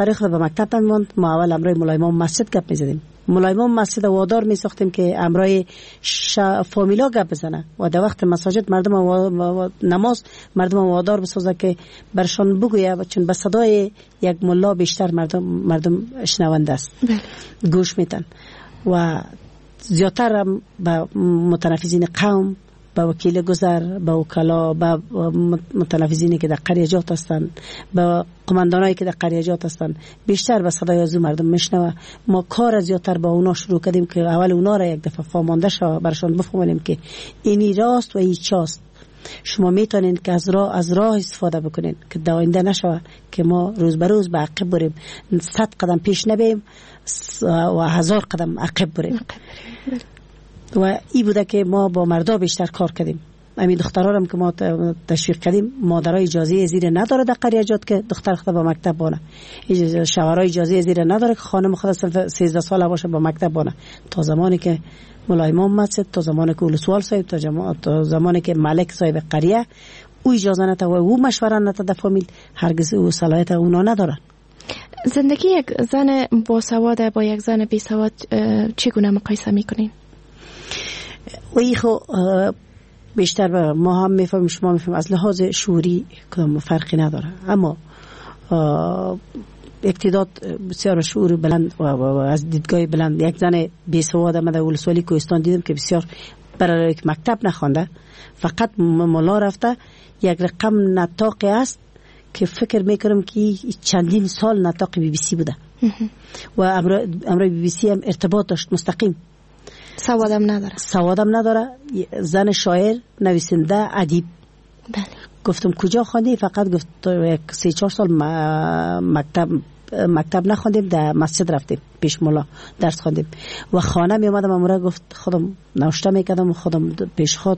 دختری خود به مکتب نمی‌ماند. ما اول امروی مولای امام مسجد گپ می‌زدیم. مولای امام مسجد وادار می‌ساختیم که امروی فامیلا گپ بزنه و در وقت مساجد مردم نماز مردم وادار بسازه که برشان بگویه، چون به صدای یک ملا بیشتر مردم شنونده است، گوش میدن. و زیادتر به متنفذین قوم، به وکیل گذر، به وکلا، به متنفذینی که در قریجات هستند، به قماندانایی که در قریجات هستند، بیشتر به صدای از مردم میشنوه. ما کار زیادتر با اونا شروع کردیم که اول اونا را یک دفعه فهمانده شو، برشان بفهمونیم که اینی راست و این چاست. شما میتونین که از راه استفاده بکنین که در آینده نشوه که ما روز به روز به عقب بریم، 100 قدم پیش نبیم و 1000 قدم عقب بریم. و این بوده که ما با مردا بیشتر کار کردیم. همین دخترها هم که ما تشویق کردیم، مادرای اجازه زیر نداره در قریجات که دختر خود با مکتب بانه، شوهرای اجازه زیر نداره که خانم خود 13 ساله باشه با مکتب بانه. تا زمانی که مولای امام مسجد، تا زمانی که ولسوال صاحب، تا زمانی که ملک صاحب قریه او اجازه نده و او مشوره نده در فامیل، هرگز او صلاحیت اونا ندارن. زندگی یک زن باسواد با یک زن بیسواد چگونه مقایسه میکنین؟ وی خو بیشتر به ما هم میفهمیم، شما میفهمیم، از لحاظ شعوری کدام فرقی نداره، اما اقتدار بسیار شعور بلند و از دیدگاه بلند. یک زن بیسواد من در ولسوالی کوهستان دیدم که بسیار برای مکتب نخوانده، فقط ملا رفته، یک رقم نطاقی است که فکر میکنم که چندین سال نطاق بی بی سی بوده و امروی بی بی سی هم ارتباط داشت مستقیم. سوادم نداره. زن شاعر، نویسنده، ادیب. بله. گفتم کجا خواندی؟ فقط گفت 3-4 سال مکتب نخواندیم، در مسجد رفتیم پیش مولا درس خواندیم و خانه می اومدم امروز گفت خودم نوشته میکردم، خودم پیش خود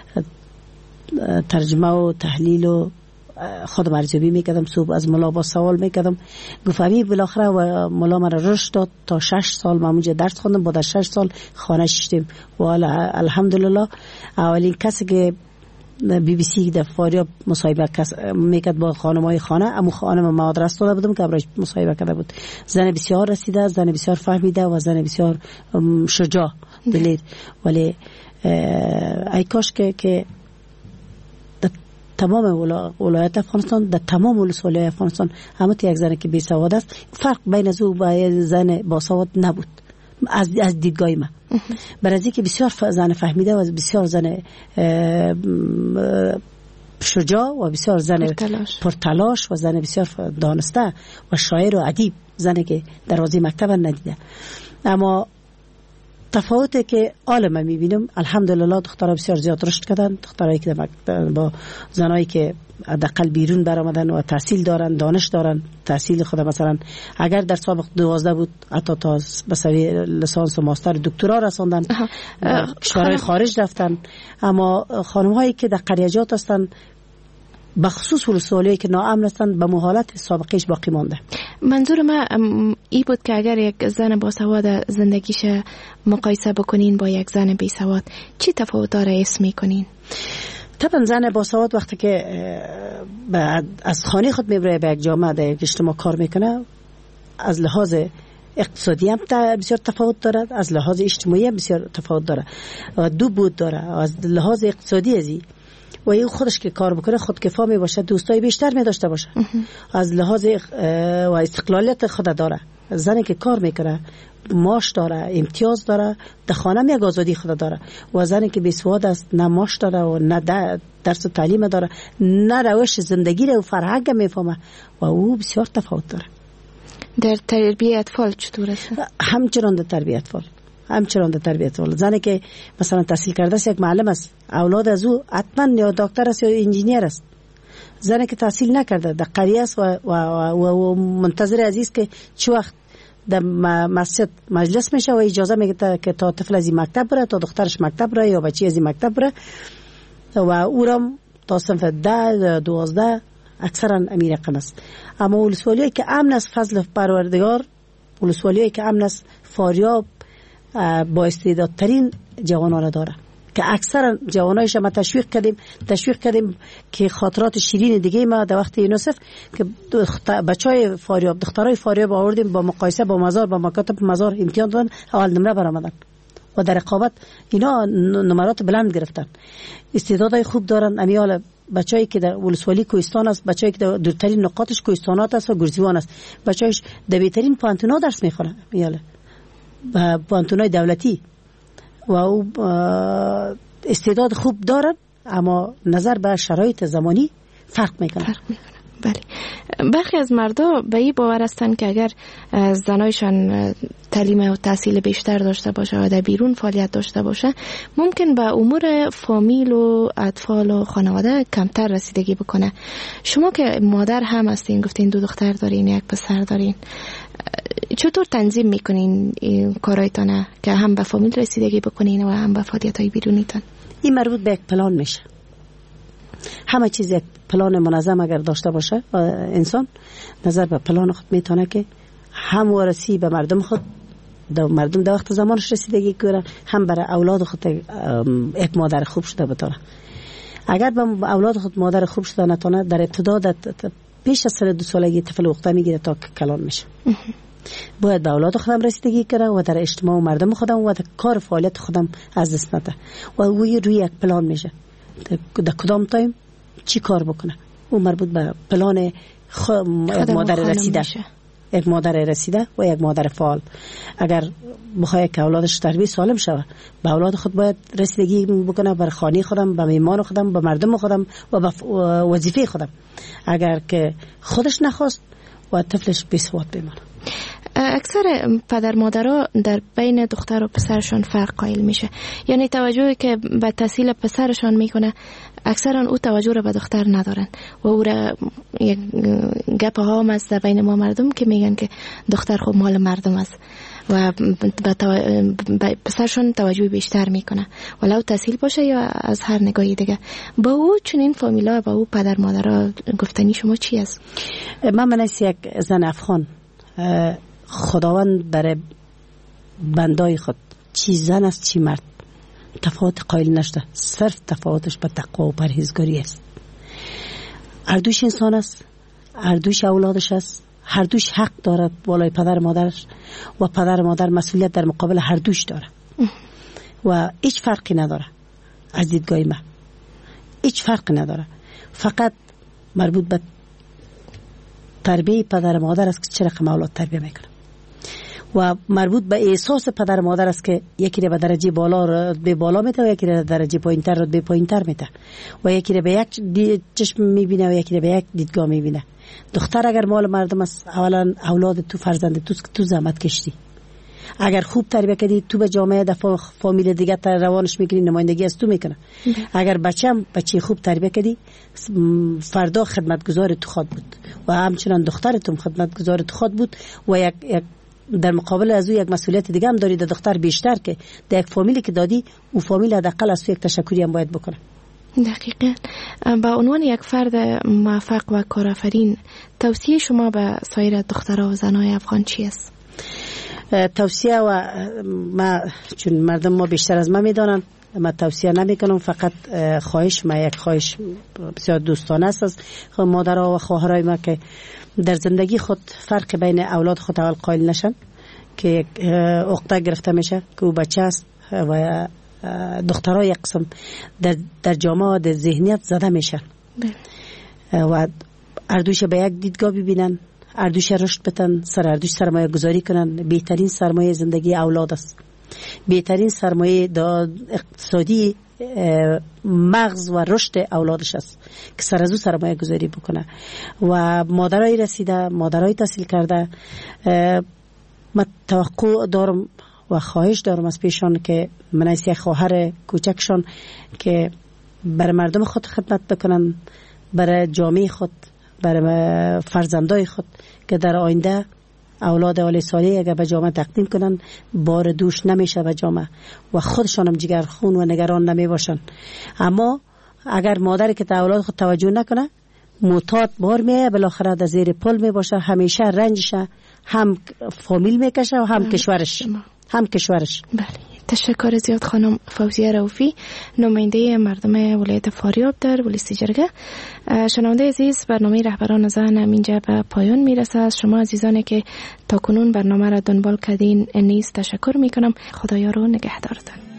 ترجمه و تحلیل و خودم ارزیابی میکردم، صبح از مولا با سوال میکردم. گفتم بالاخره و مولا مرا رشد داد تا 6 سال ما اونجا درس خوندم، بعد 6 سال خانه شدیم و الحمدلله اولین کسی که بی بی سی در فاریاب مصاحبه میکرد با خانمای خانه، اما خانم ما آدرس داده بودم که برایش مصاحبه کرده بود. زن بسیار رسیده، زن بسیار فهمیده و زن بسیار شجاع دلیر. ولی ای کاش که تمام ولایت افغانستان، در تمام ولسوالی افغانستان همه یک زن که بی سواد است، فرق بین از او و زن با سواد نبود از دیدگاه من. برای اینکه بسیار زن فهمیده و بسیار زن شجاع و بسیار زن پرتلاش و زن بسیار دانسته و شاعر و ادیب، زنی که دروازه مکتب ندیده. اما تفاوتی که عالم میبینم الحمدلله دخترها بسیار زیاد رشد کردن، دخترایی که با زنایی که حداقل بیرون برآمدن و تحصیل دارن، دانش دارن، تحصیل خود مثلا اگر در سابق 12 بود حتی تا به سوی لیسانس و ماستر دکترا رساندن، کشورهای خارج رفتن. اما خانم هایی که در قریجات هستن بخصوص ولسوالی که ناامن هستند به حالت سابقش باقی مانده. منظور من ای بود که اگر یک زن باسواد زندگیش مقایسه بکنین با یک زن بی سواد، چی تفاوت داره اسم میکنین؟ طبعا زن باسواد وقتی که از خانه خود میبره به یک جامعه در یک اجتماع کار میکنه، از لحاظ اقتصادی هم بسیار تفاوت دارد، از لحاظ اجتماعی هم بسیار تفاوت داره و دو بود داره. از لحاظ اقتصادی ازی و این خودش که کار بکنه خودکفا می باشه، دوستای بیشتر می داشته باشه، از لحاظ و استقلالیت خود داره. زنی که کار میکنه معاش داره، امتیاز داره، در خانه یک آزادی خود داره. و زنی که بیسواد است نه معاش داره و نه درس و تعلیم داره، نه روش زندگی رو و فرهنگ میفهمه و او بسیار تفاوت داره. در تربیت اطفال چطور است؟ همچنان در تربیت اطفال. زنی که مثلا تحصیل کرده است، یک معلم است، اولاد از او حتما یا دکتر است یا انجینیر است. زنی که تحصیل نکرده در قریه است و منتظر عزیز که چه وقت در مسجد مجلس میشه و اجازه میگه که تا طفل از این مکتب بره، تا دخترش مکتب بره یا بچی از این مکتب بره و او را تا صنف 10-12 اکثرا امیر رقم است. اما ولسوالی که امن است فضل پروردگار، ولسوالی که امن است فاریاب با استعدادترین جوانان داره که اکثر جوانایش ما تشویق کردیم که خاطرات شیرین دیگه ما در وقت یونسف که بچهای فاریاب دخترای فاریاب آوردیم با مقایسه با مزار با مکاتب مزار امتحان دادن اول نمره برآمدن و در رقابت اینا نمرات بلند گرفتن. استعدادای خوب دارن. امیال بچه‌ای که در ولسوالی کوهستان است، بچه‌ای که در دورترین نقاطش کوهستانات است و گرزیوان است، بچه‌اش در بهترین پانتونا درس میخونه میاله و پانتونای دولتی و او استعداد خوب دارن، اما نظر به شرایط زمانی فرق میکنه. بله. برخی از مردا به این باور هستند که اگر زنایشان تعلیم و تحصیل بیشتر داشته باشه و در بیرون فعالیت داشته باشه ممکن به امور فامیل و اطفال و خانواده کمتر رسیدگی بکنه. شما که مادر هم هستین، گفتین 2 دختر دارین، 1 پسر دارین، چطور تنظیم میکنین کارایتانه که هم به فامیل رسیدگی بکنین و هم به فعالیت‌های بیرونیتان؟ این مربوط به یک پلان میشه. همه چیز یک پلان منظم اگر داشته باشه انسان، نظر به پلان خود میتونه که هم وارسی به مردم خود مردم در وقت زمانش رسیدگی کنه، هم برای اولاد خود یک مادر خوب شده بتونه. اگر به اولاد خود مادر خوب شده نتونه، در ابتدا پیش از سال 2 سالگی طفل وقتا میگیره تا کلان میشه. باید به اولاد خودم رسیدگی کنه و در اجتماع و مردم خودم و در کار فعالیت خودم از دست نده و روی یک پلان میشه در کدام تایم چی کار بکنه. اون مربوط به پلان یک مادر رسیده، یک مادر رسیده و یک مادر فعال. اگر بخواد که اولادش تربیت سالم شود، به اولاد خود باید رسیدگی بکنه، بر خانه خودم، به میمان خودم، به مردم خودم و به وظیفه خودم. اگر که خودش نخواست و طفلش بی‌سواد بمانه. اکثر پدر مادرها در بین دختر و پسرشان فرق قائل میشه، یعنی توجهی که به تحصیل پسرشان میکنه اکثرا او توجه را به دختر ندارن و او را یک گپ ها هم است در بین ما مردم که میگن که دختر خب مال مردم است و به پسرشان توجه بیشتر میکنه ولو تحصیل باشه یا از هر نگاهی دیگه. با او چنین فامیلا، با او پدر مادرها گفتنی شما چی است؟ من از یک زن افغان، خداوند برای بندای خود چی زن است چی مرد تفاوت قائل نشده، صرف تفاوتش به تقوا و پرهیزگاری است. هر دوش انسان است، هر دوش اولادش است، هر دوش حق دارد بالای پدر مادرش و پدر مادر مسئولیت در مقابل هر دوش داره و هیچ فرقی نداره. از دیدگاه من هیچ فرقی نداره، فقط مربوط به تربیه پدر مادر است که چه رقم اولاد تربیه میکنه و مربوط به احساس پدر مادر است که یکی را به درجه بالا به بالا میته و یکی را درجه پایینتر رو به پایینتر میته و یکی را به یک چشم میبینه و یکی را به یک دیدگاه میبینه. دختر اگر مال مردم است، اولا اولاد تو فرزند تو زحمت کشتی، اگر خوب تربیت کردی تو به جامعه دفعه فامیل دیگه تر روانش میکنی، نمایندگی از تو میکنه. اگر بچه خوب تربیت کردی فردا خدمتگزار تو خود بود و همچنان دخترتون خدمتگزار تو خود بود و یک در مقابل از او یک مسئولیت دیگه هم داری، در دختر بیشتر که در یک فامیلی که دادی او فامیل حداقل از تو یک تشکری هم باید بکنه. دقیقاً. با عنوان یک فرد موفق و کارآفرین توصیه شما به سایر دخترها و زنای افغان چی است؟ توصیه و ما چون مردم ما بیشتر از ما میدانن، ما توصیه نمی کنم، فقط خواهش، ما یک خواهش بسیار دوستانه است از مادرها و خواهرای ما که در زندگی خود فرق بین اولاد خود اول قائل نشن که عقده گرفته میشه که او بچه است و دخترها یک قسم در جامعه در ذهنیت زده میشن و اردوش به یک دیدگاه ببینن، اردوش رشد بتن، سر اردوش سرمایه گذاری کنن. بهترین سرمایه زندگی اولاد است، بهترین سرمایه اقتصادی مغز و رشد اولادش است که سر از او سرمایه گذاری بکنه. و مادرای رسیده، مادرای تحصیل کرده، من توقع دارم و خواهش دارم از پیشان که من از یک خواهر کوچکشان که برای مردم خود خدمت بکنن، برای جامعه خود، برای فرزندای خود که در آینده اولاد عالی صالح اگر به جامعه تقدیم کنن بار دوش نمیشه به جامعه و خودشان هم جگر خون و نگران نمی باشن. اما اگر مادری که اولاد خود توجه نکنه معتاد بار میه، بالاخره در زیر پل می باشه، همیشه رنجشه هم فامیل میکشه و هم کشورش. بله، تشکر زیاد خانم فوزیه رؤوفی، نماینده مردم ولایت فاریاب در ولایت جرگه. شنونده عزیز، برنامه رهبران ذهن اینجا به پایان میرسه. از شما عزیزانی که تا کنون برنامه را دنبال کردین نیز تشکر میکنم. خدایا رو نگهدارتان.